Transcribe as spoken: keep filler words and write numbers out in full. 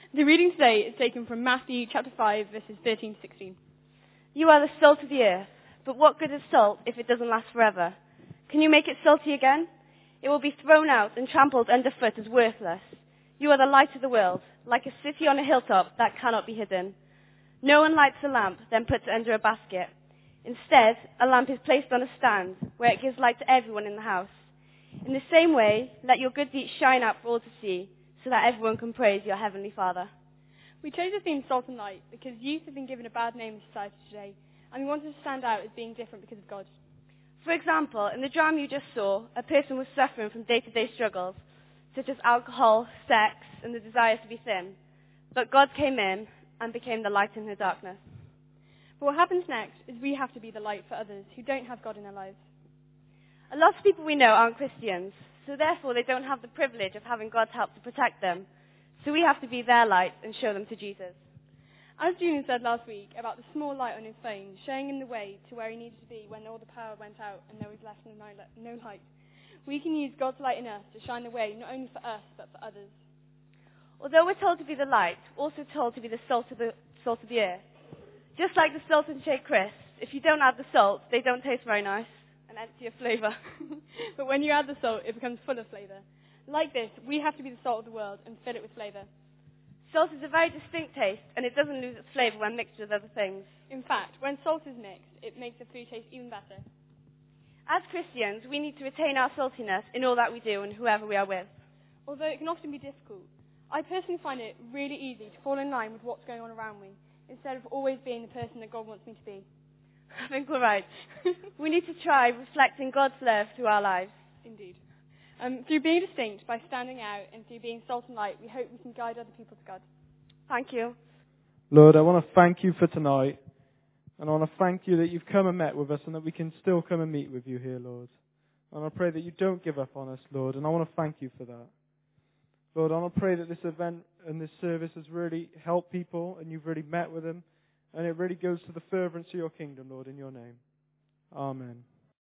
The reading today is taken from Matthew chapter five, verses thirteen to sixteen. You are the salt of the earth, but what good is salt if it doesn't last forever? Can you make it salty again? It will be thrown out and trampled underfoot as worthless. You are the light of the world, like a city on a hilltop that cannot be hidden. No one lights a lamp, then puts it under a basket. Instead, a lamp is placed on a stand, where it gives light to everyone in the house. In the same way, let your good deeds shine out for all to see, so that everyone can praise your heavenly Father. We chose the theme Salt and Light because youth have been given a bad name in society today, and we wanted to stand out as being different because of God. For example, in the drama you just saw, a person was suffering from day-to-day struggles, such as alcohol, sex, and the desire to be thin. But God came in and became the light in her darkness. But what happens next is we have to be the light for others who don't have God in their lives. A lot of people we know aren't Christians, so therefore they don't have the privilege of having God's help to protect them. So we have to be their light and show them to Jesus. As Julian said last week about the small light on his phone, showing him the way to where he needed to be when all the power went out and there was left no light, we can use God's light in us to shine the way not only for us but for others. Although we're told to be the light, we're also told to be the salt of the, salt of the earth. Just like the salt and shake crisps, if you don't add the salt, they don't taste very nice and empty of flavour. But when you add the salt, it becomes full of flavour. Like this, we have to be the salt of the world and fill it with flavour. Salt is a very distinct taste, and it doesn't lose its flavour when mixed with other things. In fact, when salt is mixed, it makes the food taste even better. As Christians, we need to retain our saltiness in all that we do and whoever we are with. Although it can often be difficult, I personally find it really easy to fall in line with what's going on around me, instead of always being the person that God wants me to be. I think we're right. We need to try reflecting God's love through our lives. Indeed. Um, through being distinct, by standing out, and through being salt and light, we hope we can guide other people to God. Thank you. Lord, I want to thank you for tonight. And I want to thank you that you've come and met with us and that we can still come and meet with you here, Lord. And I pray that you don't give up on us, Lord. And I want to thank you for that. Lord, I want to pray that this event and this service has really helped people and you've really met with them. And it really goes to the furtherance of your kingdom, Lord, in your name. Amen.